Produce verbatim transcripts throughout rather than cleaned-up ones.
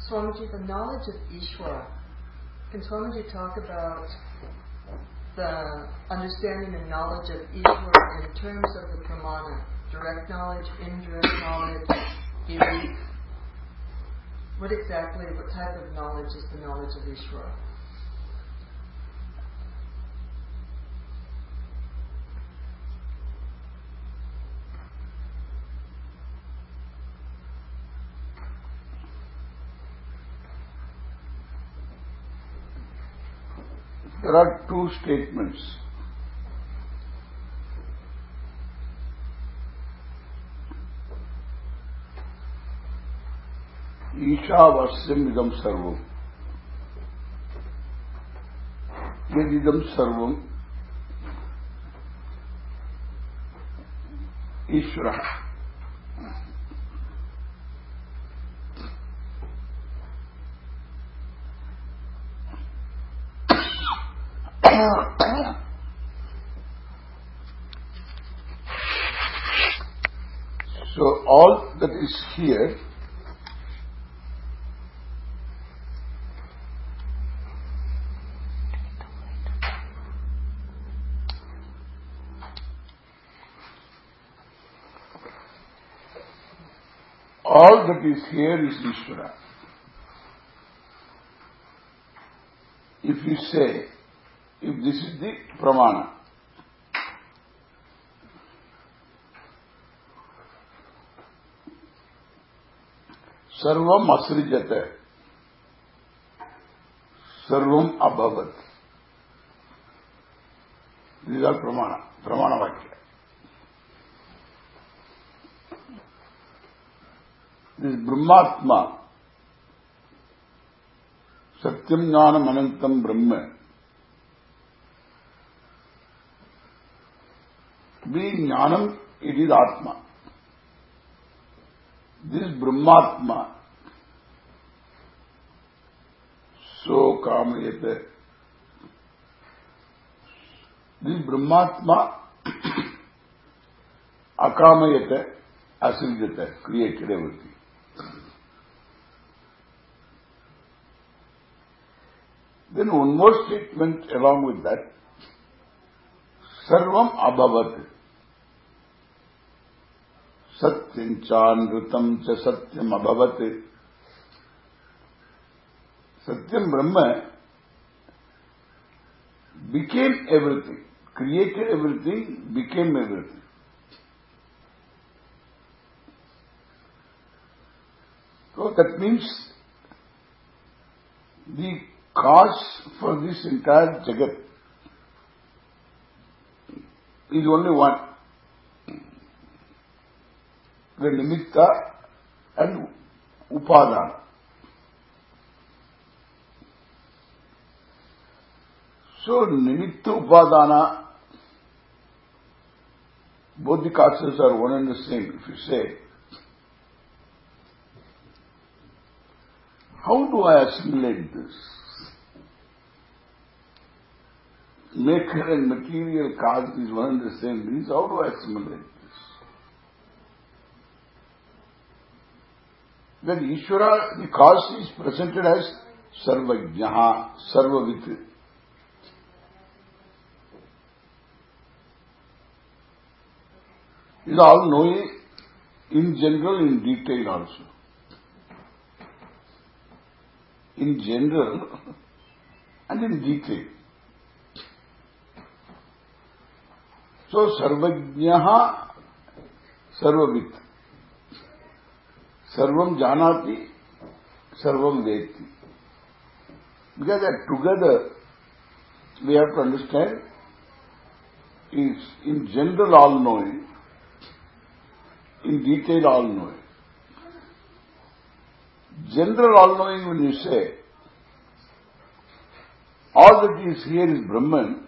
Swamiji, the knowledge of Ishvara, can Swamiji talk about the understanding and knowledge of Ishvara in terms of the pramana? Direct knowledge, indirect knowledge, belief? What exactly, what type of knowledge is the knowledge of Ishvara? There are two statements. Ishavasyam idam sarvam. Yadidam sarvam Ishvara. So all that is here all that is here is Ishvara. If you say, if this is the pramana, sarvam asrijate, sarvam abhavat. These are pramana, pramana vakya. This Brahmatma, Satyam Jnanam Anantam Brahma, being Jnanam, it is Atma. This Brahmatma, so kamayate, this Brahmatma, akamayate, asrijate, created everything. Then one more statement along with that, Sarvam Abhavat. Satyam Chandrutam cha Satyam Abhavat. Satyam Brahma became everything, created everything, became everything. So that means the cause for this entire Jagat is only one. The Nimitta and Upadana. So Nimitta Upadana, both the causes are one and the same. If you say, how do I assimilate this? Maker and material cause is one and the same. Means how do I assimilate this? When Ishvara, the cause is presented as Sarvajnaha, Sarvavit. Is all knowing in general, in detail also. In general and in detail. So, Sarvajnaha, Sarvavit. Sarvam Janati, Sarvam Veti. Because that together, we have to understand, is in general all knowing, in detail all knowing. General all knowing, when you say, all that is here is Brahman,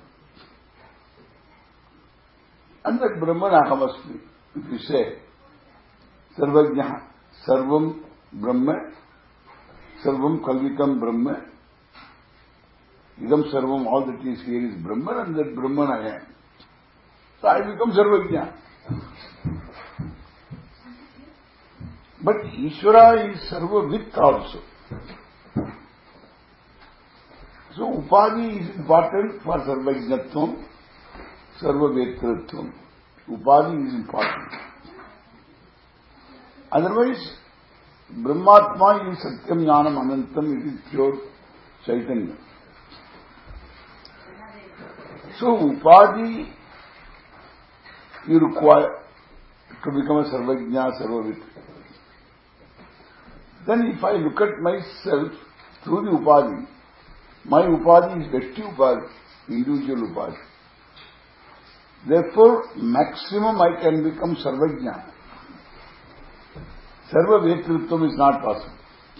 and that Brahman Ahamasmi. If you say, Sarvajnaha, Sarvam Brahma, Sarvam Kalvitam Brahma, Idam Sarvam, all that is here is Brahman, and that Brahman I am. So I become Sarvajna. But Ishvara is Sarvavit also. So Upadhi is important for Sarvajnatvam, Sarvavetratvam. Upadhi is important. Otherwise, Brahmatma is Satyam Jnanam Anantam, it is pure Chaitanya. So Upadhi you require to become a Sarvajna, Sarvavit. Then if I look at myself through the Upadhi, my Upadhi is Veshti Upadhi, individual Upadhi. Therefore, maximum I can become Sarvajna. Sarvavetritvam is not possible.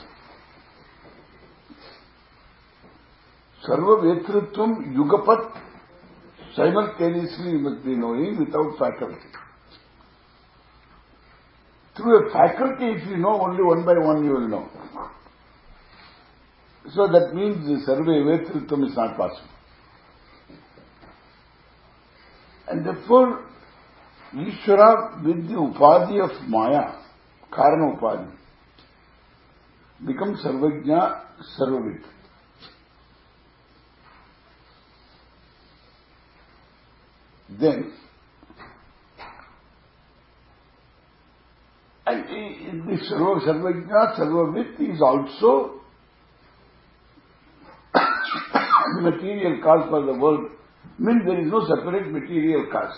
Sarvavetritvam, Yugapat, simultaneously you must be knowing without faculty. Through a faculty, if you know only one by one, you will know. So that means the Sarvavetritvam is not possible. And therefore, Ishvara with the Upadhi of Maya, Karana Upadhi, becomes Sarvajna, Sarvavit. Then, and the Sarva, Sarvajna, Sarvavit is also material cause for the world. Means there is no separate material cause.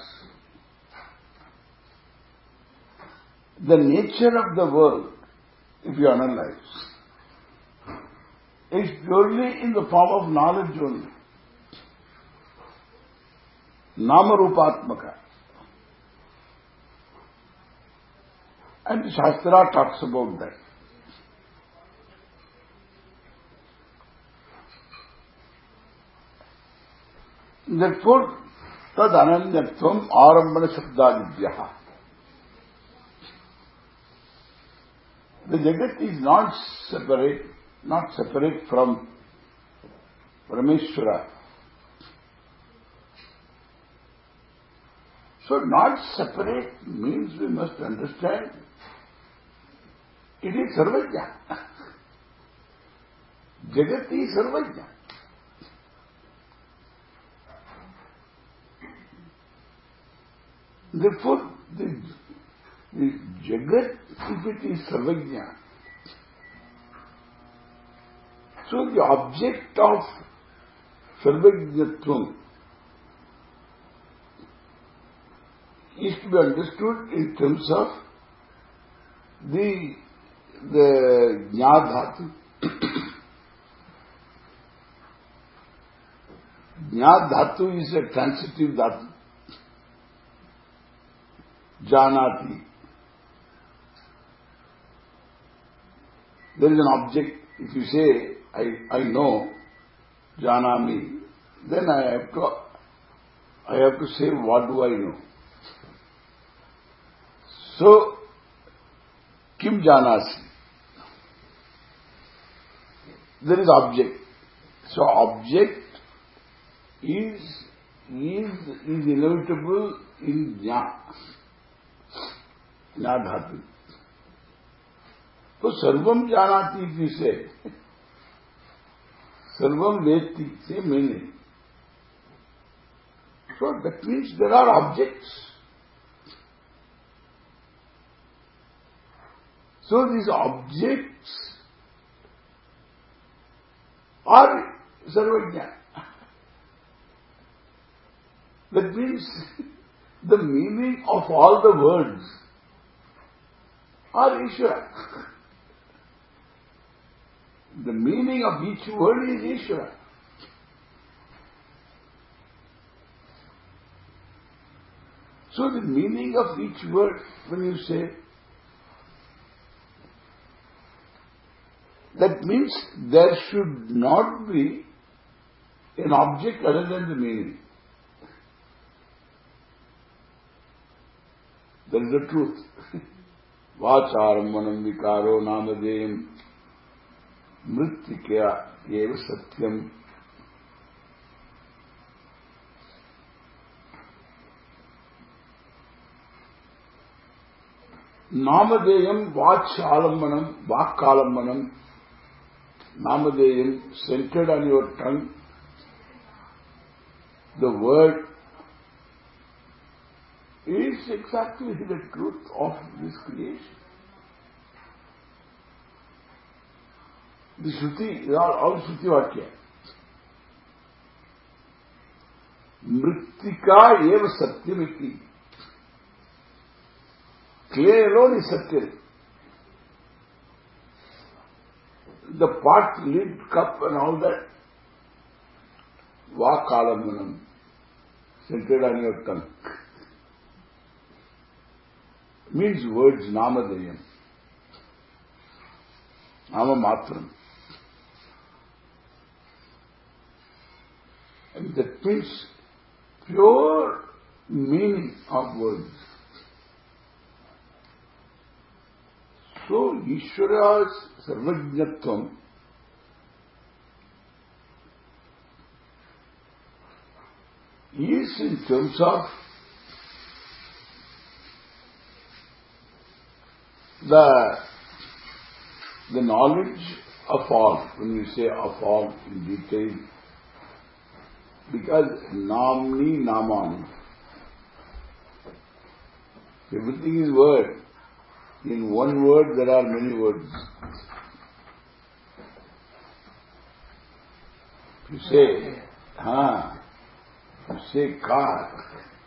The nature of the world, if you analyze, is purely in the form of knowledge only. Namarupatmaka. And the Shastra talks about that. Therefore, tad ananyatvam arambana shabdadibhyaha. The Jagat is not separate, not separate from Parameshwara. So not separate means we must understand it is Sarvajna. Jagat is Sarvajna. Therefore, the, the Jagat, if it is Sarvajna, so the object of Sarvajnatvam is to be understood in terms of the the Jnadhatu. Jnadhatu is a transitive dhatu. Janati. There is an object. If you say, I, I know, Janami, then I have to, I have to say, what do I know? So, Kim Janasi. There is object. So, object is, is, is inevitable in Jna. Jnadhatu. So, Sarvam Janati, if you say, Sarvam Veti, same meaning. So, that means there are objects. So, these objects are Sarvajna. That means the meaning of all the words are Ishvara. The meaning of each word is Ishvara. So the meaning of each word, when you say, that means there should not be an object other than the meaning. That is the truth. Vacharam manam vikaro namadeyam mrittikya eva satyam. Namadeyam vachalammanam, vakkalammanam. Namadeyam, centered on your tongue, the word is exactly the truth of this creation. The Shruti, all, all Shruti Vakya. Mrittika eva satyamiti. Clay alone is Satyam. The pot, lid, cup and all that, Vakalammanam, centered on your tongue. Means words, Namadeyam. Nama Matram. And that means pure meaning of words. So, Ishvara's Sarvajnatvam is in terms of the, the knowledge of all, when you say of all in detail, because Namni Namani, everything is word. In one word there are many words. You say, ha, you say car,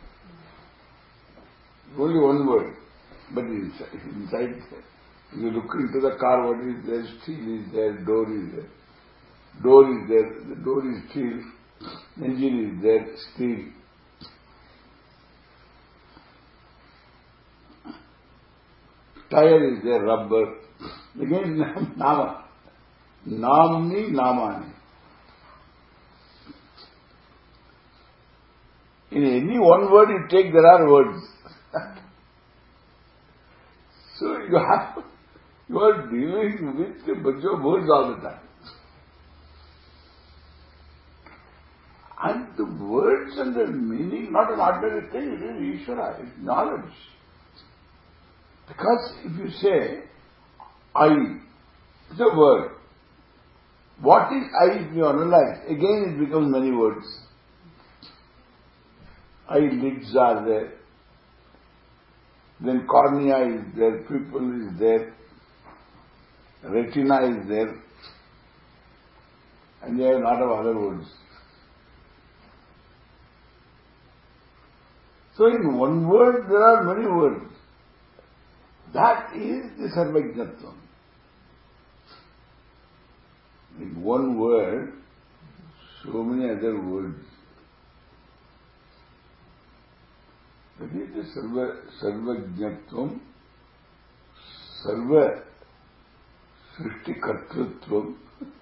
only one word, but inside, inside, if you look into the car, what is there? Steel is there, door is there. Door is there, the door is steel, engine is there, steel. Tire is there, rubber. Again, Nama. Namni Namani. In any one word you take, there are words. So you have, you are dealing with a bunch of words all the time. And the words and their meaning, not an ordinary thing, it is Ishvara, it's knowledge. Because if you say, I, it's a word. What is I if you analyze? Again it becomes many words. Eyelids are there. Then cornea is there, pupil is there, retina is there, and there are a lot of other words. So in one word there are many words. That is the Sarvajnatvam. In one word, so many other words. That is the Sarva, Sarvajnatvam, Sarva Srishtikartrutvam.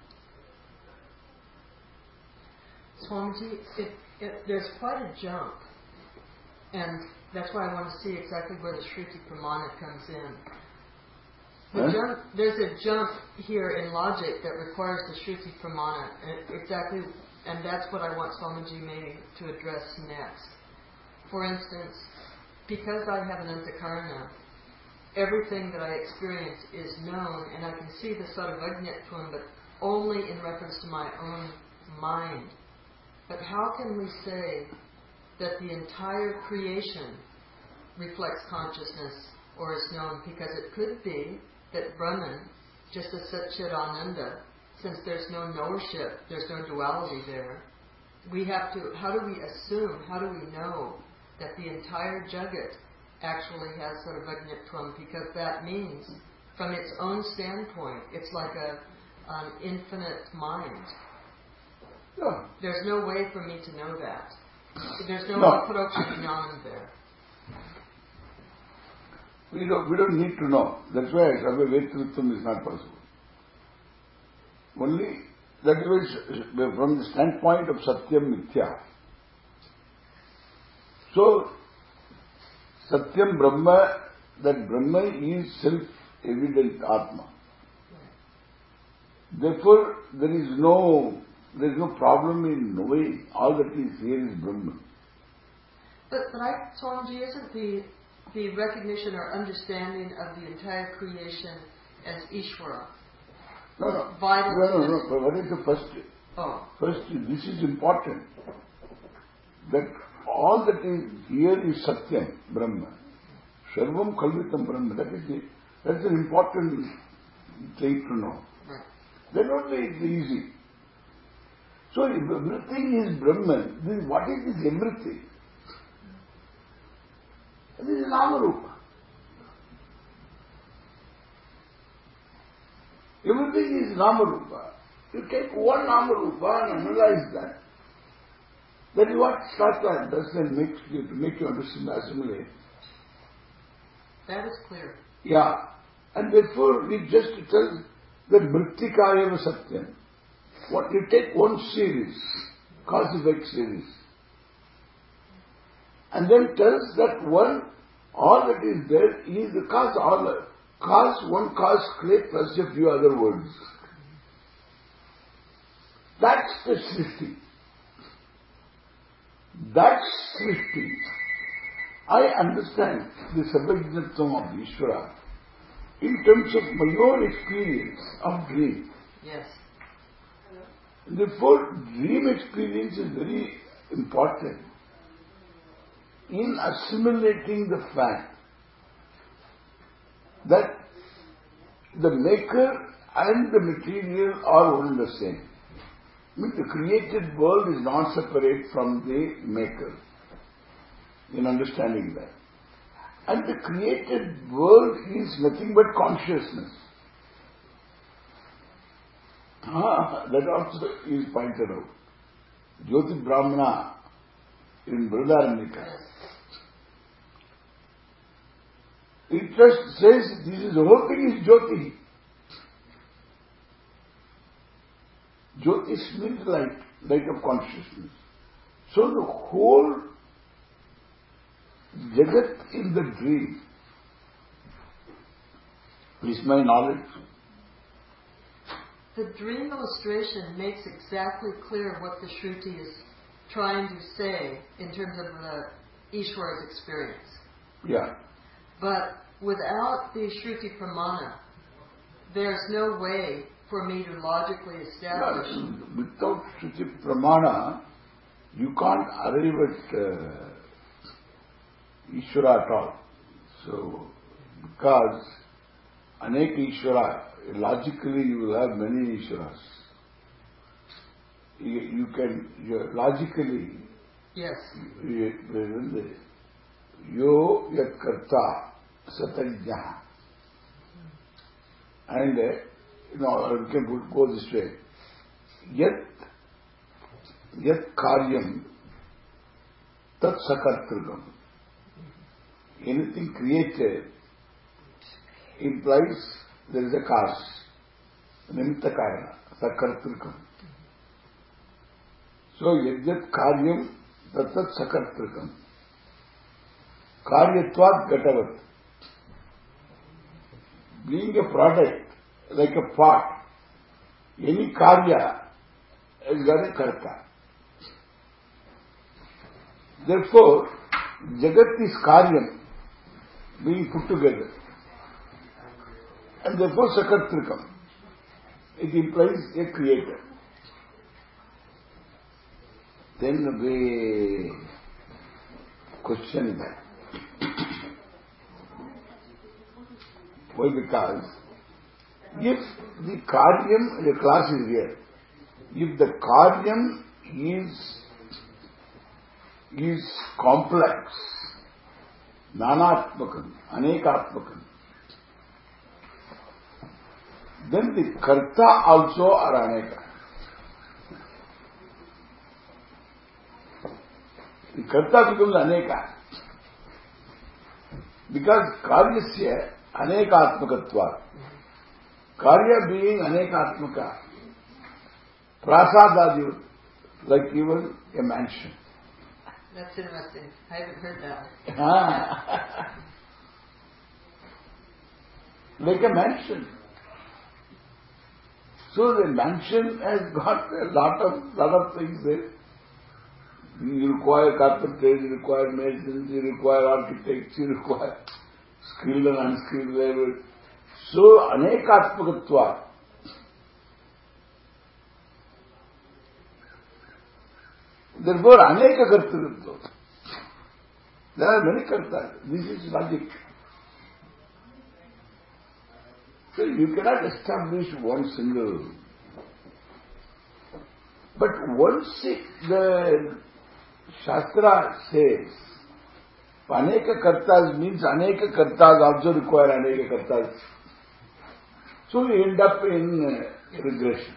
Swamiji, it, it, there's quite a jump, and that's why I want to see exactly where the Shruti Pramana comes in. The Huh? jump, there's a jump here in logic that requires the Shruti Pramana, and exactly, and that's what I want Swamiji maybe to address next. For instance, because I have an antakarana, everything that I experience is known, and I can see the Sarvajnatvam, but only in reference to my own mind. But how can we say that the entire creation reflects consciousness or is known? Because it could be that Brahman, just as Satchit Ananda, since there's no knowership, there's no duality there, we have to, how do we assume, how do we know that the entire Jagat actually has Sarvajnatvam? Because that means, from its own standpoint, it's like a, an infinite mind. Yeah. There's no way for me to know that. There's no, No. Aparoksha Jnanam there. We don't, we don't need to know. That's why Sarva Vetrutvam is not possible. Only, that is from the standpoint of Satyam Mithya. So, Satyam Brahma, that Brahma is self-evident Atma. Therefore, there is no, there is no problem in knowing. All that is here is Brahma. But, but I, Swamiji, isn't the, the recognition or understanding of the entire creation as Ishvara? No, no. vital No, to no, this. no. But what is the first? Oh, First, this is important. That all that is here is Satyam, Brahma. Sarvam Kalvitam Brahma. That is the, that's an important thing to know. right. Then only it's easy. So if everything is Brahman, then what is this everything? This is Namarupa. Everything is Namarupa. You take one Namarupa and analyze that. That is what Shastra does and makes you to make you understand, assimilate. That is clear. Yeah. And therefore we just tell that Mrittikayava Satyam. What you take one series, cause-effect series, and then tells that one, all that is there is the cause, all the cause, one cause clay plus a few other words. That's the Srishti. That's Srishti. I understand the Sabhajnatvam of Ishvara in terms of my own experience of dream. Yes. Therefore, dream experience is very important in assimilating the fact that the maker and the material are one and the same. I mean, the created world is not separate from the maker, in understanding that. And the created world is nothing but consciousness. Ah, that also is pointed out. Jyoti Brahmana in Brihadaranyaka. It just says this is the whole thing is Jyoti. Jyoti means light, light of consciousness. So the whole Jagat in the dream is my knowledge. The dream illustration makes exactly clear what the Shruti is trying to say in terms of the Ishwara's experience. Yeah. But without the Shruti Pramana, there's no way for me to logically establish. No, without Shruti Pramana, you can't arrive at uh, Ishvara at all. So, because Anek Ishvara, logically you will have many Ishvaras. You, you can, you, logically, yes. you, Yo Yat Karta Satajna. And, uh, you know, we can go this way. Yat, yat Karyam Tat Sakartrigam. Anything created implies there is a cause. Nimitta Karana, Sakartrikam. So, Yajat Karyam Tatat Sakartrikam. Karyatvat Gatavat. Being a product, like a pot, any Karya has got a Karta. Therefore, Jagat is Karyam, being put together. And therefore Sakartrikam. It implies a creator. Then we question that. Why? Because if the Karyam, the class is here, if the Karyam is, is complex, Nanatmakam, Anekatmakam, then the Karta also are Aneka. The Karta becomes Aneka. Because Karyasya Anekatmakatva. Karya being Anekatmaka. Prasadadi, like even a mansion. That's interesting. I haven't heard that. Ah. Like a mansion. So the mansion has got a lot of lot of things there. You require carpenters, you require masons, you require architects, you require skilled and unskilled labor. So anekatmakatva. Therefore, aneka kartaritva. There are many kartas. This is logic. So you cannot establish one single. But once it, the Shastra says, aneka kartas means aneka kartas also require aneka kartas. So we end up in uh, regression.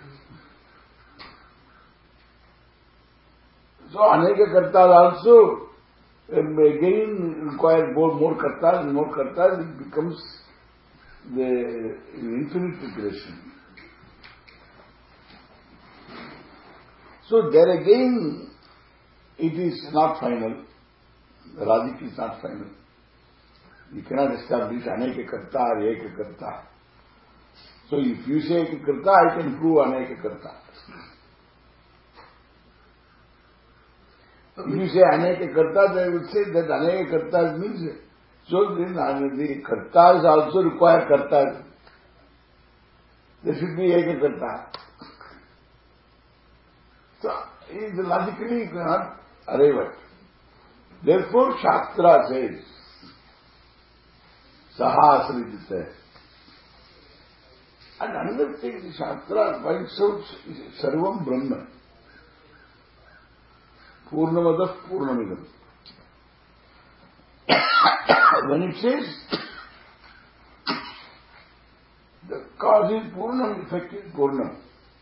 So aneka kartas also um, again require more, more kartas and more kartas. It becomes the infinite regression. So there again, it is not final. The logic is not final. You cannot establish aneka karta or eka karta. So if you say eka karta, I can prove aneka karta. If you say aneka karta, they will say that aneka karta means, so then the kartas also require kartas. There should be eka karta. So, it is logically you cannot arrive at. Therefore, Shastra says, Saha Asridita. And another thing, the Shastra points out Sarvam Brahma. Purnamada Purnamidam. When it says, the cause is Purnam, effect is Purnam.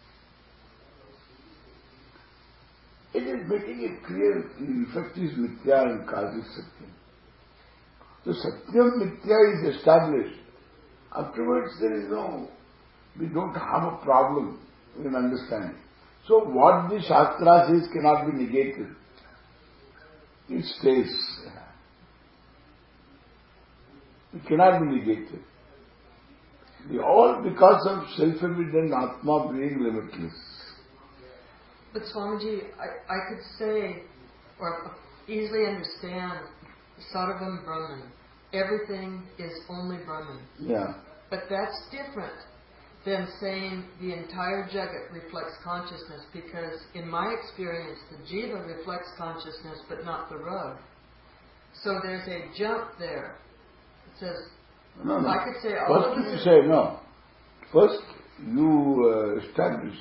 It is making it clear the effect is Mithya and cause is Satyam. So Satyam Mithya is established. Afterwards there is no, we don't have a problem in understanding. So what the Shastra says cannot be negated. It stays. It cannot be negated. The all because of self-evident Atma being limitless. But Swamiji, I, I could say, or easily understand, Sarvam Brahman. Everything is only Brahman. Yeah. But that's different than saying the entire Jagat reflects consciousness, because in my experience, the Jiva reflects consciousness, but not the Rug. So there's a jump there. It says, no, no. I could say all First of you this say no. First you uh, establish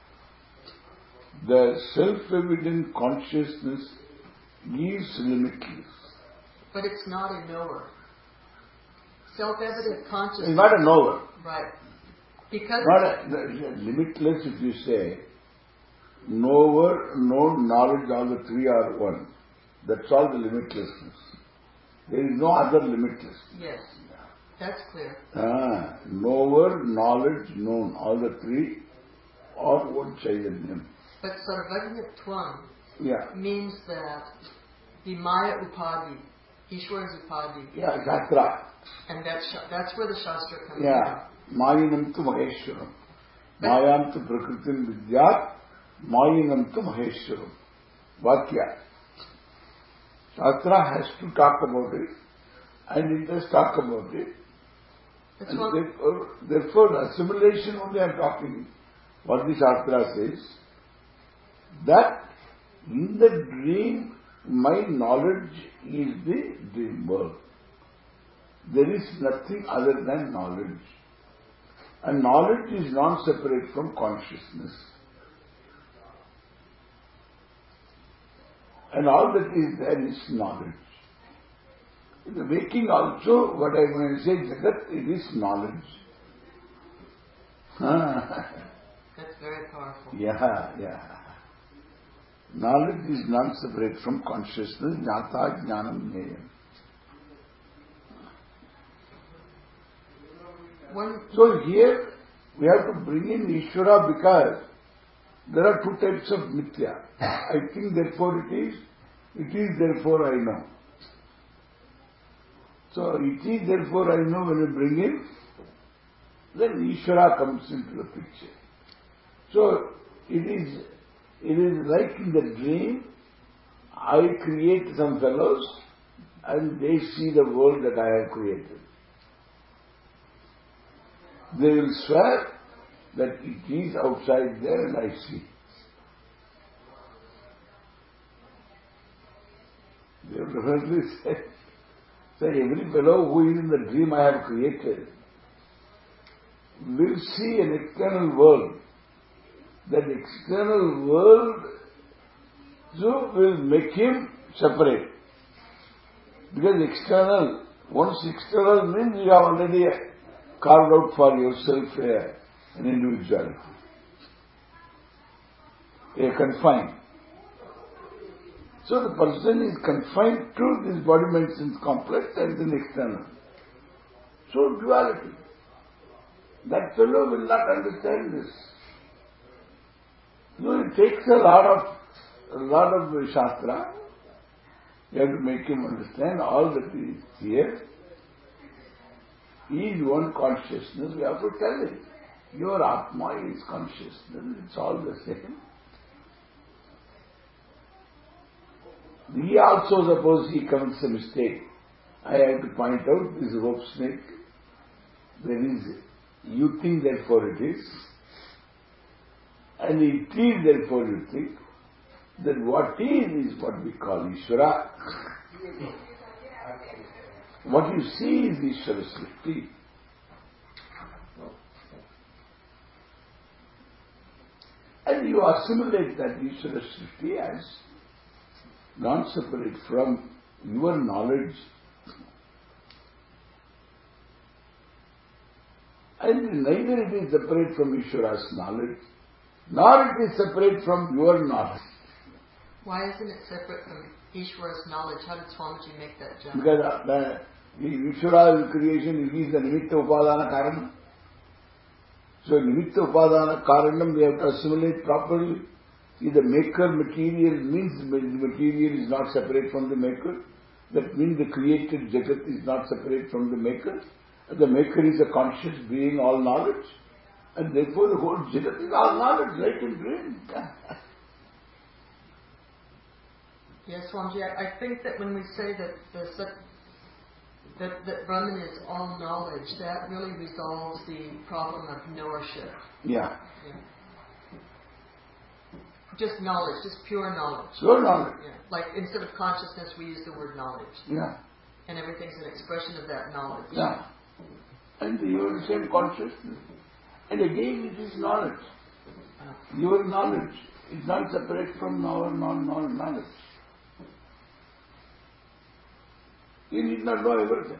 the self-evident consciousness is limitless. But it's not a knower. Self-evident consciousness. It's not a knower. Right. Because not a, the, limitless if you say, knower, known, knowledge, all the three are one. That's all the limitlessness. There is no other limitless. Yes. That's clear. Ah, knower, knowledge, known, all the three are one Chaitanya. But Sarvajñatvam yeah. means that the Maya Upadhi, Ishwara's Upadhi. Yeah, Shastra. And that's, that's where the Shastra comes yeah. in. Mayinam tu Maheshwaram. Mayam tu Prakritim Vidyat. Mayinam tu Maheshwaram. Vakya. Shastra has to talk about it, and it does talk about it. That's and what therefore, therefore, assimilation only I am talking. What the Shastra says, that in the dream, my knowledge is the dream world. There is nothing other than knowledge. And knowledge is non-separate from consciousness. And all that is there is knowledge. In the waking also, what I when I say Jagat, it is knowledge. That's very powerful. Yeah, yeah. Knowledge is non-separate from consciousness. Jnata jnanam jnayam. One, so here we have to bring in Ishvara because there are two types of mithya. I think therefore it is, it is therefore I know. So it is therefore I know when you bring in, then Ishvara comes into the picture. So it is, it is like in the dream, I create some fellows and they see the world that I have created. They will swear that it is outside there and I see. definitely say, say every fellow who is in the dream I have created will see an external world. That external world so will make him separate. Because external, once external means you have already carved out for yourself a, an individuality. A confined. So the person is confined to this body-mind sense complex and then external. So duality. That fellow will not understand this. No, it takes a lot of a lot of Shastra. You have to make him understand all that is here. He is one consciousness. We have to tell him. Your Atma is consciousness. It's all the same. He also, suppose he commits a mistake, I have to point out this rope snake. There is, you think therefore it is, and it is therefore you think, that what is is what we call Ishvara. What you see is Ishvara Srishti. And you assimilate that Ishvara Srishti as non-separate from your knowledge. And neither it is separate from Ishvara's knowledge, nor it is separate from your knowledge. Why isn't it separate from Ishvara's knowledge? How did Swamiji make that jump? Because uh, the, the Ishvara's creation is the Nimitta Upadana Karanam. So Nimitta Upadana Karanam we have to assimilate properly. See, the maker material means the material is not separate from the maker. That means the created Jagat is not separate from the maker. And the maker is a conscious being, all knowledge. And therefore the whole Jagat is all knowledge, light and dream. Yes, Swamiji, I, I think that when we say that the that, that Brahman is all knowledge, that really resolves the problem of knowership. Yeah. yeah. Just knowledge, just pure knowledge. Pure knowledge. Yeah. Like instead of consciousness, we use the word knowledge. Yeah. And everything's an expression of that knowledge. Yeah. And you are the same consciousness. And again, it is knowledge. Your knowledge is not separate from our non-knowledge. You need not know everything.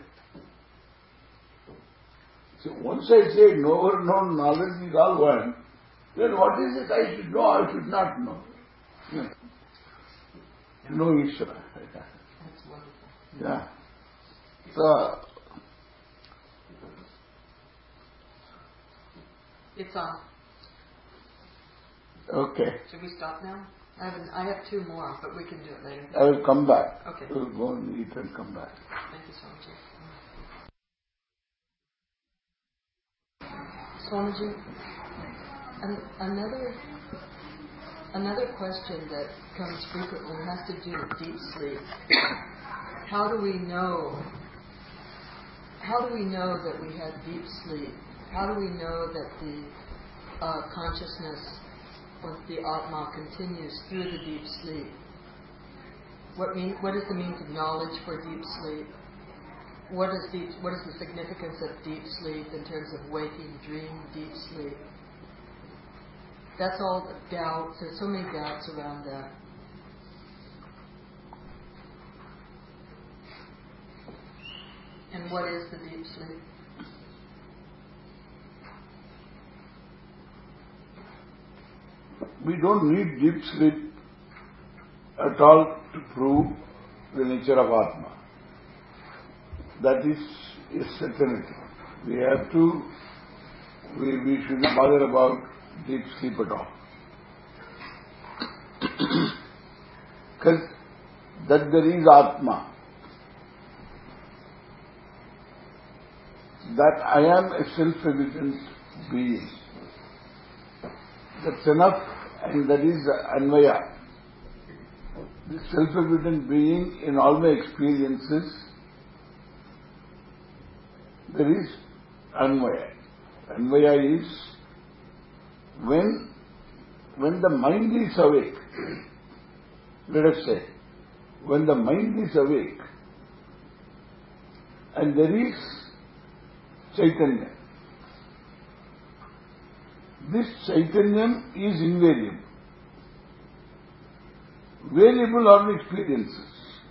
So once I say knower, known knowledge is all one, then what is it I should know, I should not know? Yeah. No Ishvara. That's wonderful. Yeah. So, it's on. Okay. Should we stop now? I have, an, I have two more, but we can do it later. I will come back. Okay. We'll go and eat and come back. Thank you, Swamiji. Swamiji, an, another another question that comes frequently has to do with deep sleep. How do we know? How do we know that we have deep sleep? How do we know that the uh, consciousness or the Atma continues through the deep sleep? What mean? What is the means of knowledge for deep sleep? What is deep? What is the significance of deep sleep in terms of waking, dream, deep sleep? That's all doubts. There's so many doubts around that. And what is the deep sleep? We don't need deep sleep at all to prove the nature of Atma. That is a certainty. We have to, we, we shouldn't bother about deep sleep at all. Because that there is Atma. That I am a self-evident being. That's enough, and that is Anvaya. This self-evident being in all my experiences, there is Anvaya. Anvaya is when, when the mind is awake, let us say, when the mind is awake and there is Chaitanya, this Chaitanyam is invariable. Variable are the experiences.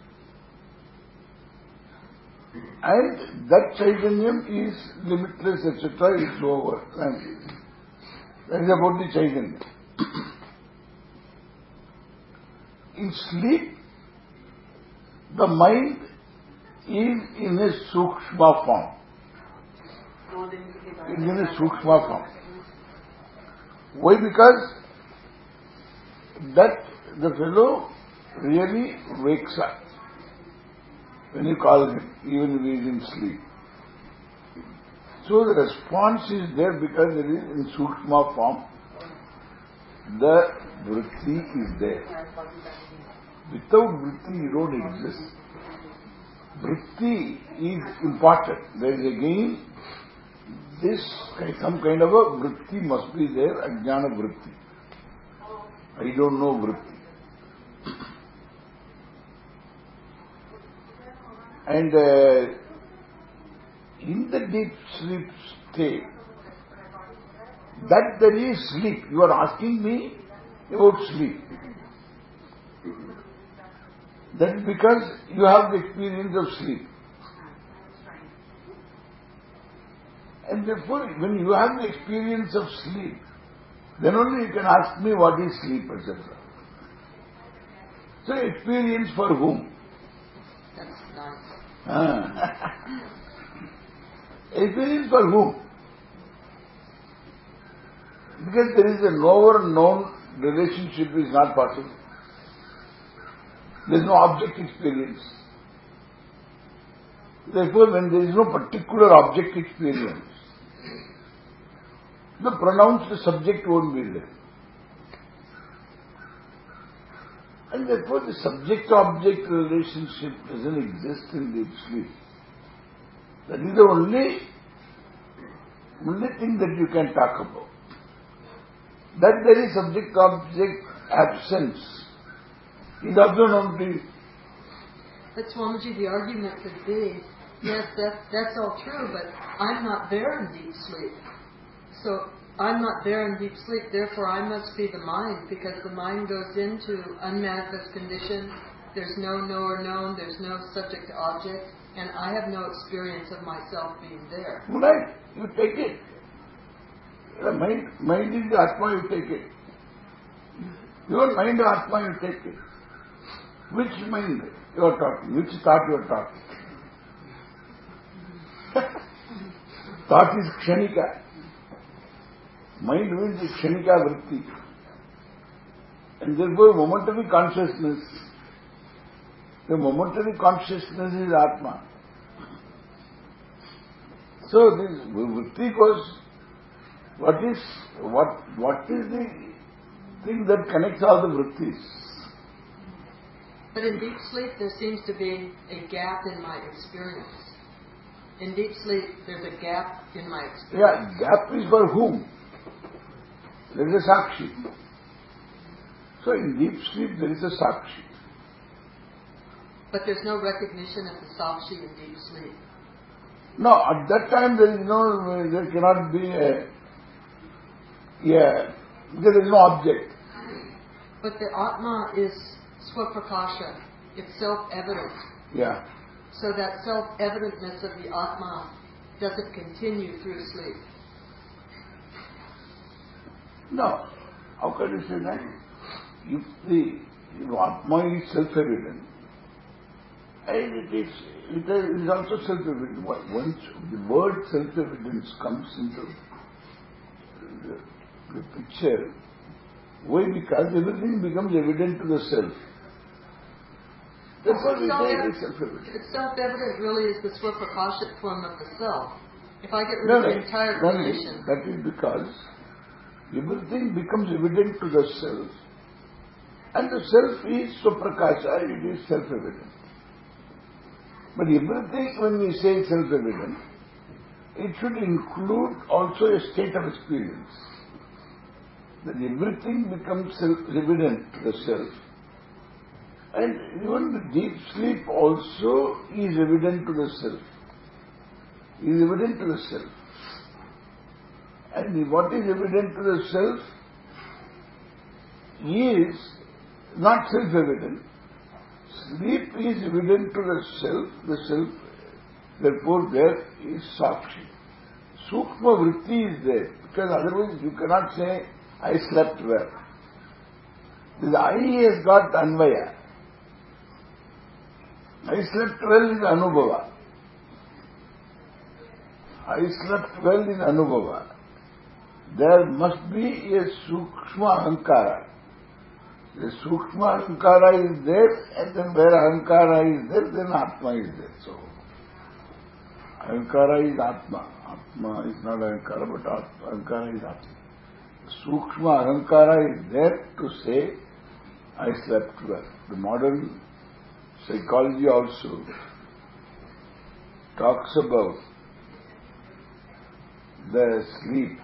And that Chaitanyam is limitless, et cetera. It's over. And that is about the Chaitanya. In sleep, the mind is in a Sukshma form. It is in a Sukshma form. Why? Because that the fellow really wakes up when you call him, even if he is in sleep. So the response is there because it is in Sukshma form. The vritti is there. Without vritti you don't exist. Vritti is important. There is again this, some kind of a vritti must be there, ajnana vritti. I don't know vritti. And uh, in the deep sleep state, that there is sleep. You are asking me about sleep. That is because you have the experience of sleep. And therefore, when you have the experience of sleep, then only you can ask me what is sleep, et cetera. So, experience for whom? That's nice. Ah. Experience for whom? Because there is a knower-known relationship is not possible. There is no object experience. Therefore, when there is no particular object experience, the pronounced subject won't be there. And therefore the subject-object relationship doesn't exist in deep sleep. That is the only, only thing that you can talk about. That there is subject-object absence is also known to you. But Swamiji, the argument could be, yes, that, that's all true, but I'm not there in deep sleep. So I'm not there in deep sleep, therefore I must be the mind, because the mind goes into unmanifest condition, there's no knower known, there's no subject to object, and I have no experience of myself being there. Right, you take it. The mind, mind is the Atma, you take it. Your mind is Atma, you take it. Which mind you are talking? Which thought you are talking? Thought is Kshanika. Mind means the Kshanika vritti. And therefore momentary consciousness. The momentary consciousness is Atma. So this vritti goes, what is, what, what is the thing that connects all the vrittis? But in deep sleep there seems to be a gap in my experience. In deep sleep there's a gap in my experience. Yeah, gap is for whom? There is a Sakshi. So in deep sleep there is a Sakshi. But there's no recognition of the Sakshi in deep sleep. No, at that time there is no, there cannot be a, yeah, because there is no object. But the Atma is Swaprakasha. It's self-evident. Yeah. So that self-evidentness of the Atma doesn't continue through sleep. No. How can you say that? If the if Atma is self-evident, and it is, it is also self-evident. Once the word self-evidence comes into the, the picture, why? Because everything becomes evident to the self. That's what we say it is self-evident. It's self-evident really is the Swaprakashic form of the self. If I get rid No, of the no, entire no, creation. that is because everything becomes evident to the self, and the self is Swaprakasha, it is self-evident. But everything, when we say self-evident, it should include also a state of experience. That everything becomes self-evident to the self, And even the deep sleep also is evident to the self. Is evident to the self. And what is evident to the self is not self-evident. Sleep is evident to the self, the self, therefore there is Sakshi. Sukshma vritti is there, because otherwise you cannot say, I slept well. The I has got Anvaya. I slept well is Anubhava. I slept well in Anubhava. There must be a Sukshma Ahankara. The Sukshma Ahankara is there, and then where Ahankara is there, then Atma is there. So, Ahankara is Atma. Atma is not Ahankara, but Atma. Ahankara is Atma. Sukshma Ahankara is there to say, I slept well. The modern psychology also talks about the sleep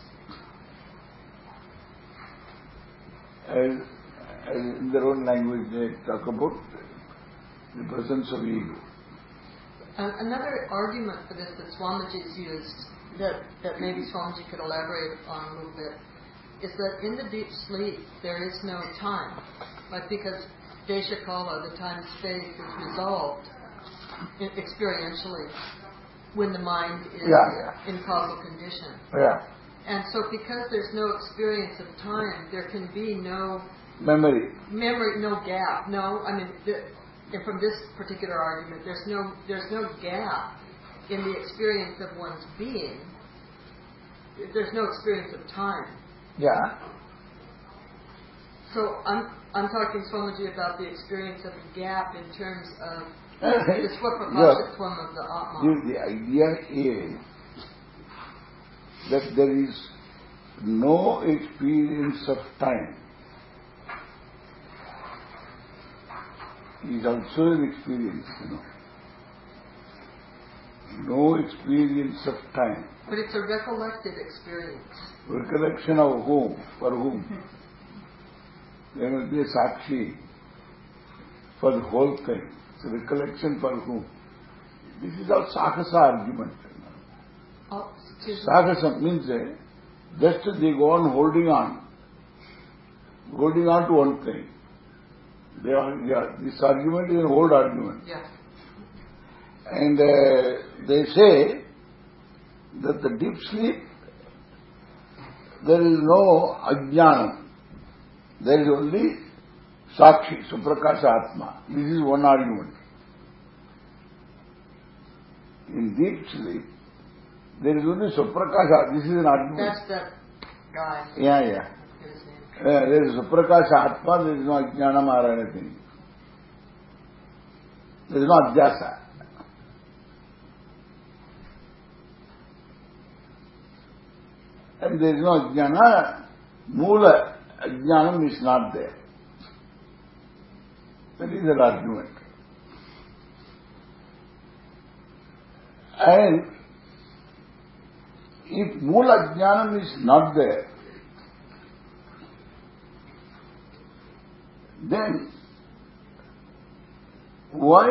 as, as in their own language they talk about the presence of ego. Uh, another argument for this that Swamiji's used, that, that maybe Swamiji could elaborate on a little bit, is that in the deep sleep there is no time. Like because Desha Kala, the time-space, is resolved in, experientially when the mind is yeah, yeah. in causal condition. Yeah. And so because there's no experience of time, there can be no memory. Memory, no gap. No, I mean, the, and from this particular argument, there's no there's no gap in the experience of one's being. There's no experience of time. Yeah. So I'm I'm talking Swamiji about the experience of the gap in terms of the Swaprakashitvam of the Atma. The, the idea is that there is no experience of time. It is also an experience, you know. No experience of time. But it's a recollected experience. Recollection of whom? For whom? There will be a Sakshi for the whole thing. It's a recollection for whom? This is all Sakasa argument. Oh, Sakasa means uh, just they go on holding on, holding on to one thing. They are, yeah, this argument is an old argument. Yeah. And uh, they say that the deep sleep, there is no ajnanam. There is only Sakshi, Suprakasha Atma. This is one argument. In deep sleep, there is only Suprakasha. This is an argument. That's that guy. Yeah, yeah. Uh, there is Suprakasha Atma, there is no Ajnanam or anything. There is no Adhyasa. And there is no Ajnana. Mula Ajnanam is not there. That is an argument. And if Mula Ajnanam is not there, then why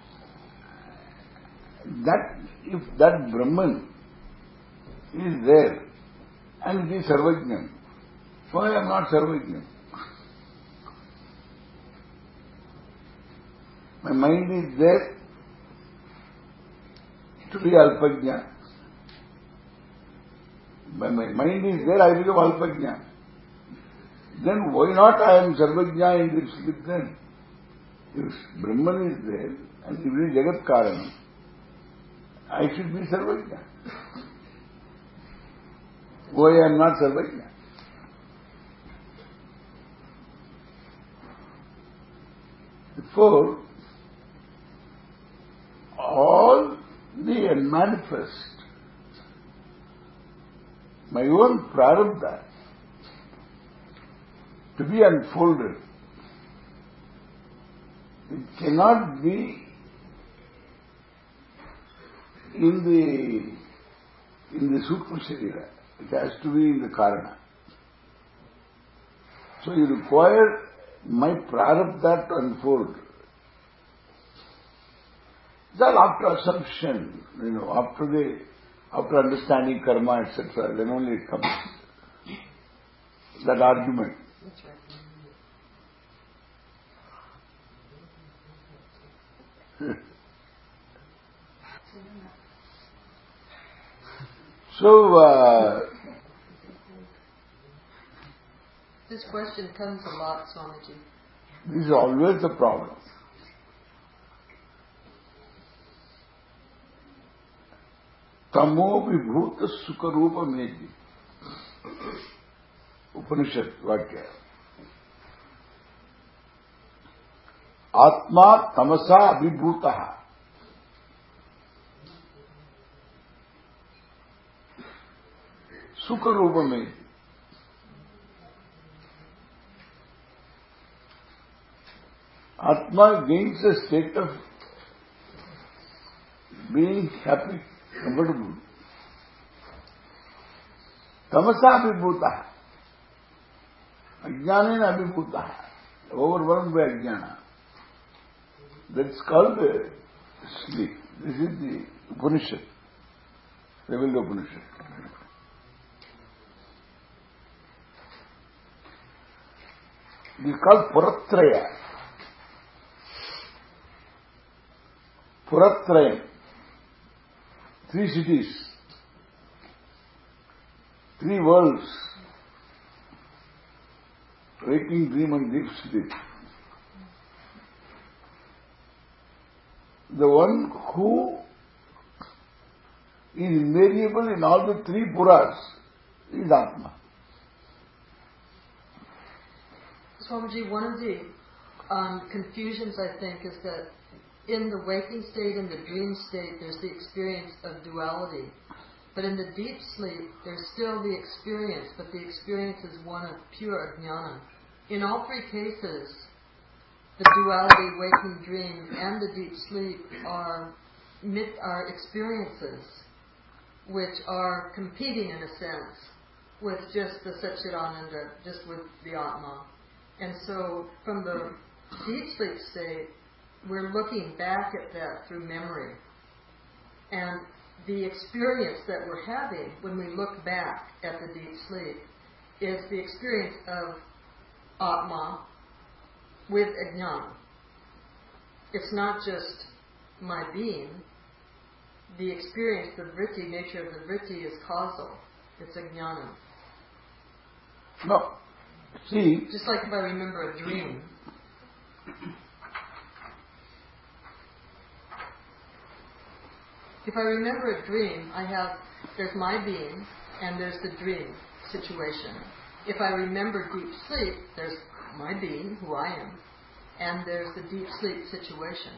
that, if that Brahman is there and it is Sarvajnam, why I am not Sarvajnam? My mind is there to be Alpajna. When my mind is there, I become Alpajna. Then why not I am Sarvajna in this sleep then? If Brahman is there and if it is Jagat Karanam, I should be Sarvajna. Why I am not Sarvajna? Therefore, all the manifest, my own prarabdha, to be unfolded, it cannot be in the in the Sukma Sharira. It has to be in the Karana. So you require my prarabdha to unfold. Then after assumption, you know, after the, after understanding karma, et cetera, then only it comes. That argument. That's right. So, uh, this question comes a lot, Swamiji. this is always the problem. Tamo vibhuta sukarupa meji. Upanishad Vakya. Atma tamasa abhibhutaha. Sukarupa meji. Atma gains a state of being happy, comfortable. Tamasa abhibhutaha. Ajnanena abhibhutaha. Overwhelmed by ajnana. That's called uh, sleep. This is the Upanishad. Revealed Upanishad. This is called Puratraya. Puratrayam. Three cities. Three worlds. Waking, dream and deep sleep. The one who is invariable in all the three puras is Atma. Swamiji, one of the um, confusions, I think, is that in the waking state and the dream state, there's the experience of duality. But in the deep sleep, there's still the experience, but the experience is one of pure jnana. In all three cases, the duality, waking, dream, and the deep sleep are, are experiences which are competing, in a sense, with just the Satchidananda, just with the Atma. And so, from the deep sleep state, we're looking back at that through memory. And the experience that we're having when we look back at the deep sleep is the experience of Atma with Ajnana. It's not just my being. The experience, the vritti, nature of the vritti is causal. It's Ajnana. No. See. Just like if I remember a dream. If I remember a dream, I have, there's my being and there's the dream situation. If I remember deep sleep, there's my being, who I am, and there's the deep sleep situation.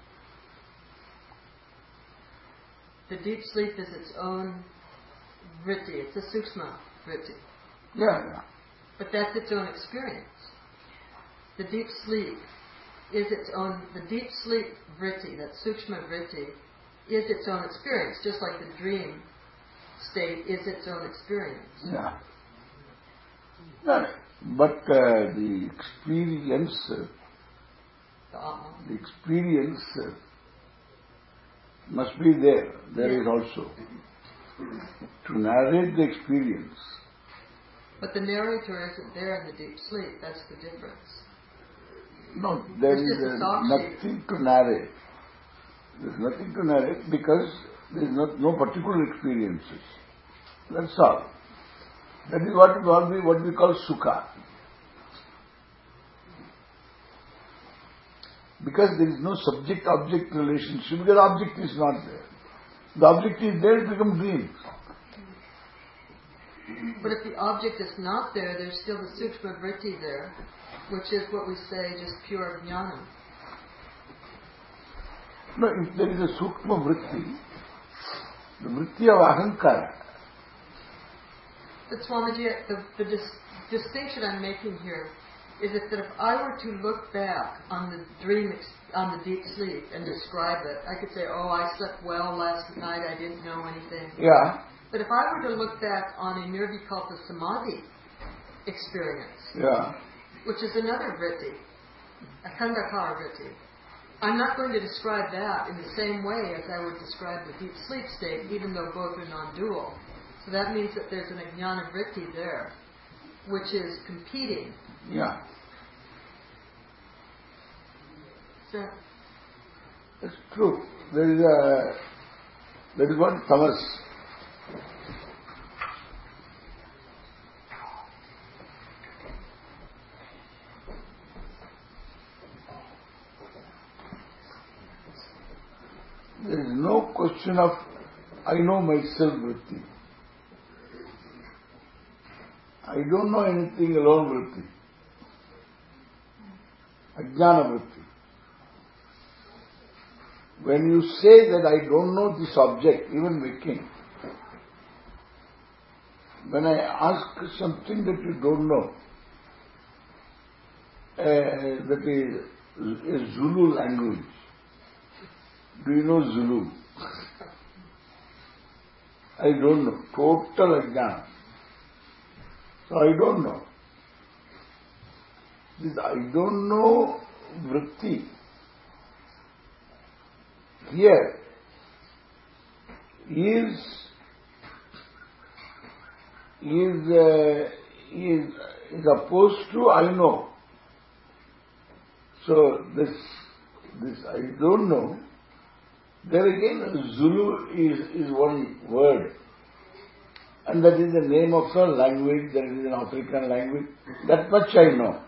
The deep sleep is its own vritti. It's a sukshma vritti. Yeah, yeah. But that's its own experience. The deep sleep is its own, the deep sleep vritti, that sukshma vritti, is its own experience, just like the dream state is its own experience. Yeah. No, but uh, the experience, uh, The Atma. the experience uh, must be there. There Yeah. is also. To narrate the experience. But the narrator isn't there in the deep sleep. That's the difference. No, there It's is just a uh, sakshi. nothing to narrate. There is nothing to narrate because there is not, no particular experiences. That's all. That is what, what, we, what we call sukha. Because there is no subject-object relationship, because object is not there. The object is there, it becomes dreams. But if the object is not there, there's still the sukshma vritti there, which is what we say, just pure jnana. No, if there is a sukshma vritti, the vritti of ahankara. But Swamiji, the, the dis- distinction I'm making here is that, that if I were to look back on the dream, ex- on the deep sleep and describe it, I could say, oh, I slept well last night, I didn't know anything. Yeah. But if I were to look back on a nirvikalpa samadhi experience, Yeah. which is another vritti, a khandhakara vritti. I'm not going to describe that in the same way as I would describe the deep sleep state, even though both are non-dual. So that means that there's an ajnana vritti there, which is competing. Yeah. So, it's true. There is a, that is what tamas. There is no question of I know myself vritti. I don't know anything alone vritti. Ajnana vritti. When you say that I don't know this object, even waking, when I ask something that you don't know, uh, that is a Zulu language. Do you know Zulu? I don't know. Total ajnana. So I don't know. This I don't know vritti here is is uh, is is opposed to I know. So this this I don't know. There again, Zulu is is one word, and that is the name of a language. That is an African language. That much I know.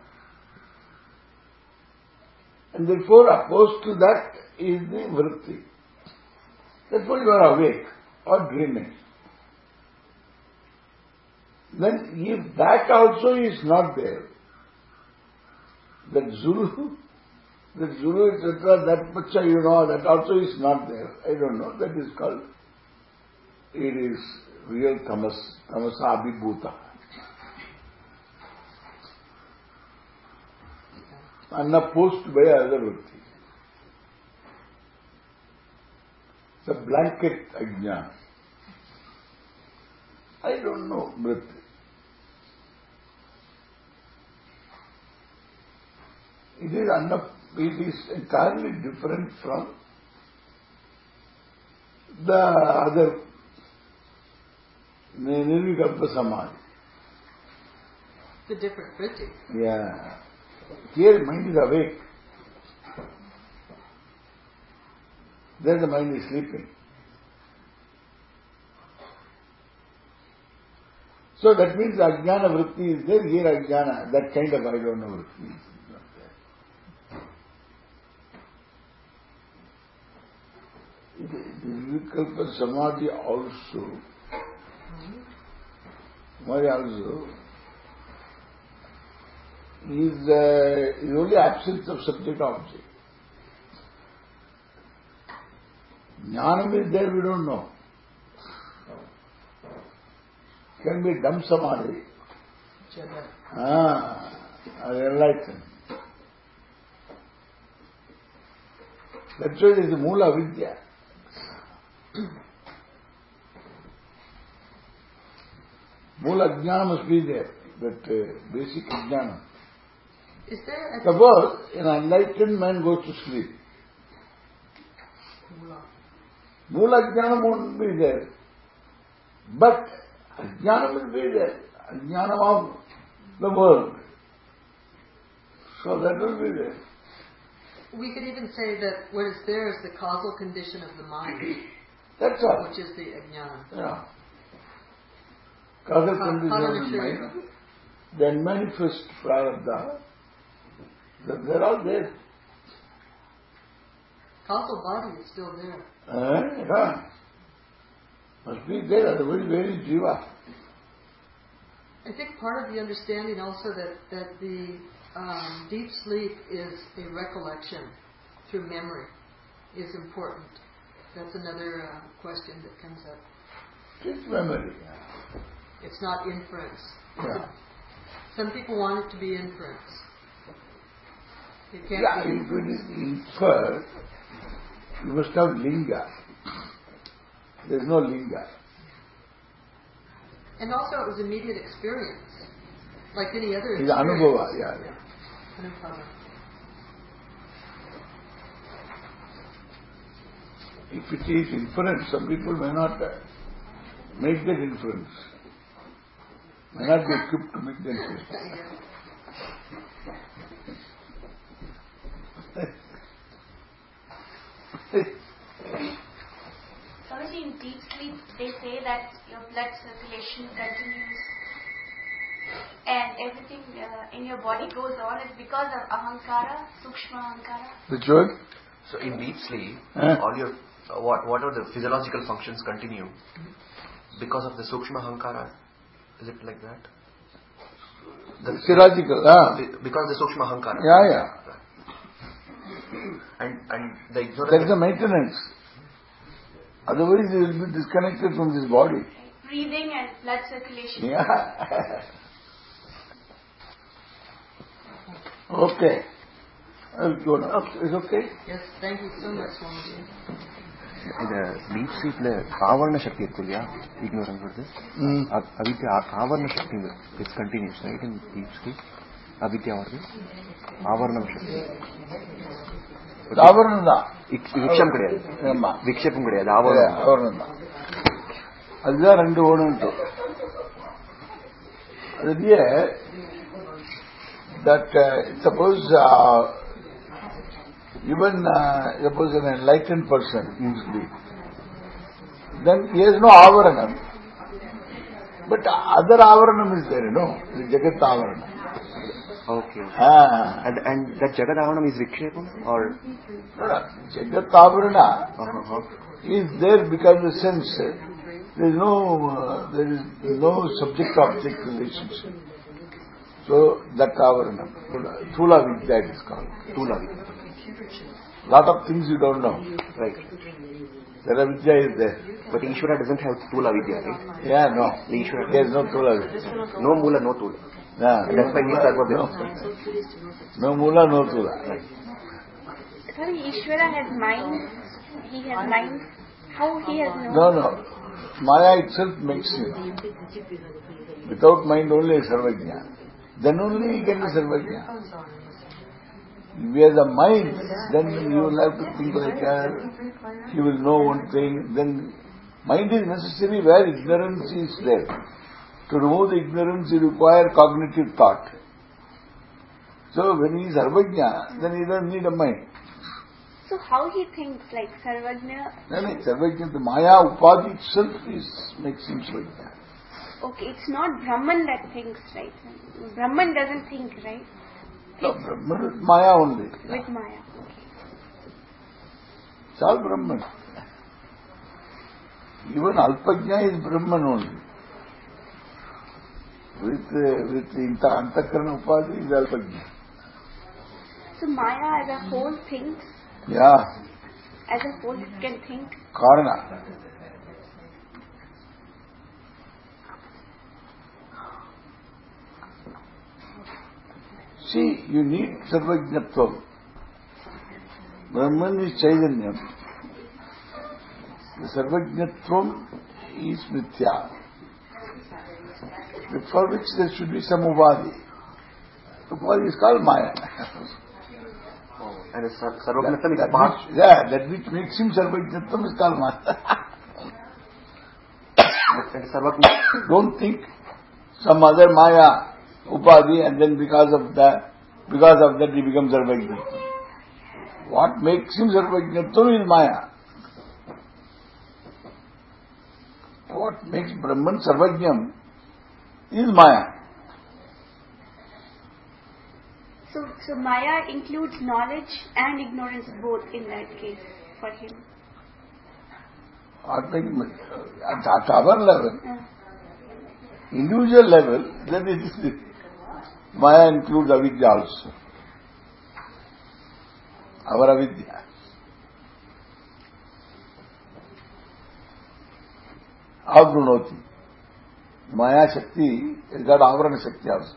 And therefore, opposed to that is the vritti. Therefore, you are awake or dreaming. Then, if that also is not there, that Zulu, that Zulu, et cetera, that much you know, that also is not there. I don't know. That is called, it is real tamas, tamasa abhibhuta. Unopposed by other vritti. It's a blanket ajnana. I don't know vritti. It is unop, it is entirely different from the other Nirvikalpa Samadhi. The different vritti. Yeah. Here mind is awake. There the mind is sleeping. So that means ajnana vritti is there, here ajnana, that kind of I don't know vritti is not there. The Nirvikalpa Samadhi also, Samadhi also, is, uh, is only absence of subject object. Jnanam is there, we don't know. Can be dumb samadhi. Ah, or enlightened. That's why it is the Mula Vidya. Mula Jnana must be there, that uh, basic Jnana. Is there a... Suppose an enlightened man goes to sleep. Mula. Mula Jnana won't be there. But Jnana will be there. Jnana of the world. So that will be there. We could even say that what is there is the causal condition of the mind. That's all. Which is the ajnana. Yeah. Causal Ka- condition of the mind. Karana Then manifest prarabdha. That they're all there. Causal body is still there. Uh, yeah. Must be there, otherwise where is jiva? I think part of the understanding also that, that the um, deep sleep is a recollection through memory is important. That's another uh, question that comes up. It's memory. It's not inference. Yeah. Some people want it to be inference. It can't Yeah, be if inference. it is inferred, you must have linga. There is no linga. And also it was immediate experience. like any other It's anubhava, yeah, yeah. Anubhava. If it is inference, some people may not uh, make that inference. May not be equipped to make that inference. Swamiji, in deep sleep, they say that your blood circulation continues and everything uh, in your body goes on. It's because of ahankara, sukshma ahankara. Which one? So in deep sleep, Huh? all your uh, what what are the physiological functions continue because of the sukshma ahankara? Is it like that? The Physiological, ah. because the sukshma ahankara. Yeah, yeah. And and the ignorance. That is the maintenance. Otherwise, he will be disconnected from this body. Breathing and blood circulation. Yeah. Okay. I'll go now. It's okay? Yes, thank you so much, Swamiji. ಇದು deep sleep ಆವರಣ ಶಕ್ತಿ ಇರ್ತಿಲ್ಲ ignorance ಬರ್ತದೆ ಅವಿದ್ಯೆ ಆವರಣ ಶಕ್ತಿ it's continues right in deep sleep ಅವಿದ್ಯೆ ಅವ್ರದ್ದು ಆವರಣ ಶಕ್ತಿ ஆவரணம் தான் விக்ஷம் கிடையாது விக்ஷேபம் கிடையாது ஆவரணம் ஆவரணம் தான் அதுதான் ரெண்டு ஓணுன்ட்டு அதுலயே that uh, suppose uh, even uh, suppose an enlightened person in sleep, then he has no avaranam, but other avaranam is there, you know, the jagat avaranam. Okay. Ah. And and that jagat avaranam is vikshepam or no, no, jagat avarana uh-huh. is there because the sense there is no uh, there is no subject object relationship. So that avaranam, Thula Vidya it is called. Thula Vidya. Lot of things you don't know. Right. Thula Vidya is there. But Ishvara doesn't have Thula Vidya, right? Yeah, no. The Ishvara there is no Thula Vidya. No Mula, no Thula. Yeah. That's why he is Sarva no. no Mula, no Thula. Right. Sorry, Ishvara has mind. He has mind. How he has no? No, no. Maya itself makes him. Without mind only is Sarvajna. Then only he can be Sarvajna. If he has a mind, then you will have to think like that. He will know one thing. Then mind is necessary where ignorance is there. To remove the ignorance, you require cognitive thought. So when he is Sarvajna, then he doesn't need a mind. So how he thinks, like Sarvajna? No, no, Sarvajna, the Maya Upadhi itself is, makes him Sarvajna. Okay, it's not Brahman that thinks, right? Brahman doesn't think, right? No, Brahman is Maya only. With Maya. Okay. It's all Brahman. Even Alpajna is Brahman only. With uh, with the Antakarana Upadhi is Alpajna. So Maya as a whole thinks. Yeah. As a whole it can think. Karana. See, you need Sarvajnatvam. Brahman is Chaitanyam. The Sarvajnatvam is Mithya. For which there should be some Upadhi. Upadhi is called Maya. Oh, and Sarvajnatvam is that part. Which, yeah, that which makes him Sarvajnatvam is called Maya. And Sarvajnatvam. Don't think some other Maya Upadhi and then because of that, because of that he becomes Sarvajnatvam. What makes him Sarvajnatvam is Maya. What makes Brahman Sarvajnam is Maya. So, so Maya includes knowledge and ignorance both in that case for him. What makes, at, at our level, Uh. individual level, then it is Maya includes avidya also. Our avidya. Avrunoti. Maya Shakti has got Avrana Shakti also.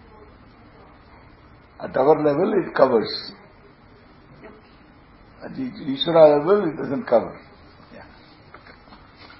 At our level it covers. At the Ishvara level it doesn't cover.